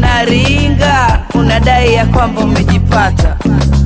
unaringa, unadai ya kwamba umejipata.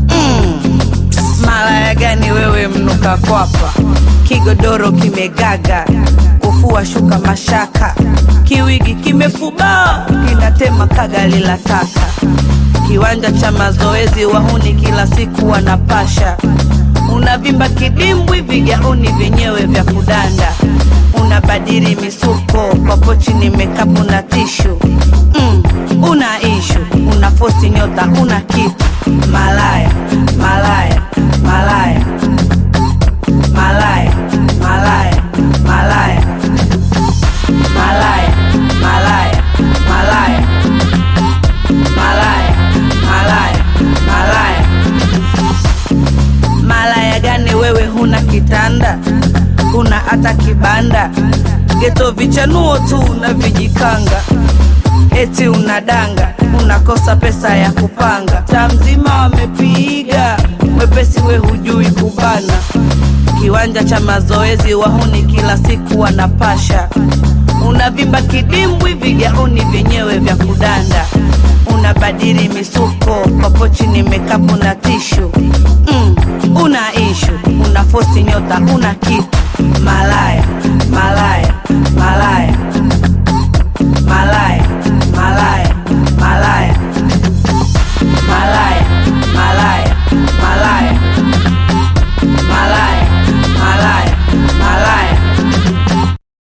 Malaya gani wewe mnuka kwapa? Kigodoro kimegaga, kufua shuka mashaka, kiwigi kimefuba, kinatema kagali la taka. Kiwanja cha mazoezi wahuni kila siku wanapasha. Unavimba kidimbwi, vigauni vyenyewe vya kudanda. Unabadili misuko, kwa pochi ni mekapu na tishu. Una ishu, unafosi nyota, una kitu. Malaya, malaya, malaya, malaya, malaya, malaya, malaya, malaya, malaya, malaya, malaya, malaya. Malaya gani wewe huna kitanda, huna hata kibanda, geto vichanuo tu na vijikanga. Eti unadanga, unakosa pesa ya kupanga. Tamzima wamepiga, mwepesi we hujui kubana. Kiwanja cha mazoezi wahuni kila siku wanapasha. Unavimba kidimbwi, vigauni vyenyewe vya kudanda. Unabadili misuko, kwa pochi ni mekapu na